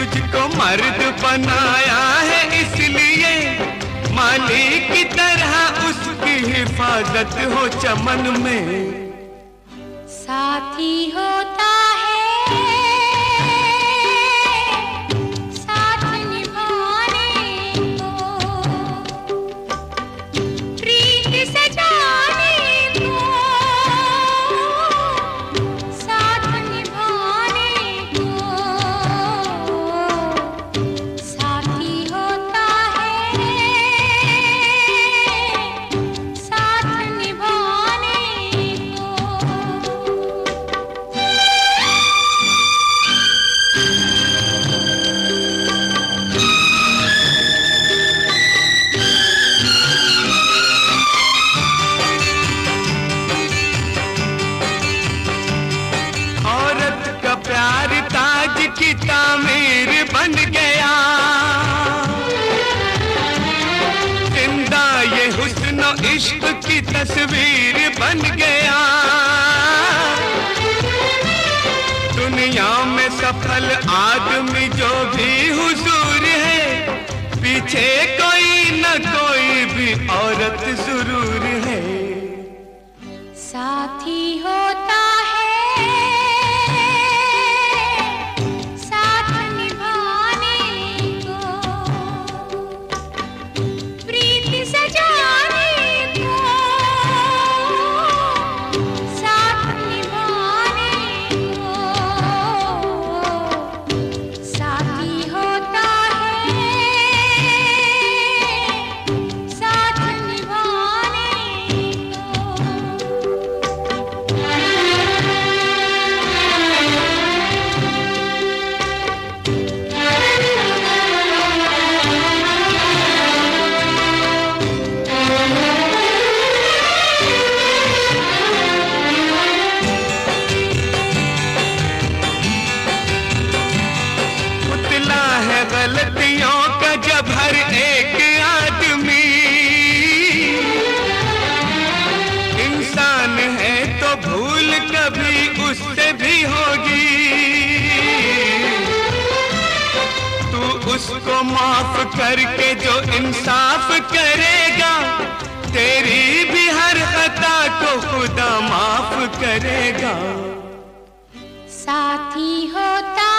तुझको मर्द बनाया है इसलिए मालिक की तरह उसकी हिफाजत हो चमन में। साथी होता है साथ निभाने को, प्रीत सजाने को, साथ निभाने को। साथी होता है साथ निभाने को। औरत का प्यार ताज की तामीर बन गया, जिंदा ये हुस्न इश्क की तस्वीर बन गया। दुनिया में सफल आदमी जो भी हुजूर है, पीछे कोई न कोई भी औरत जरूर है। साथी होता है साथ निभाने को, प्रीत सजाने को, साथ निभाने को। साथी होता है साथ निभाने पुतला है गलतियों का जब हर एक आदमी, इंसान है तो भूल कभी उससे भी होगी। तू उसको माफ करके जो इंसाफ करेगा, तेरी भी हर खता को खुदा माफ करेगा। साथी होता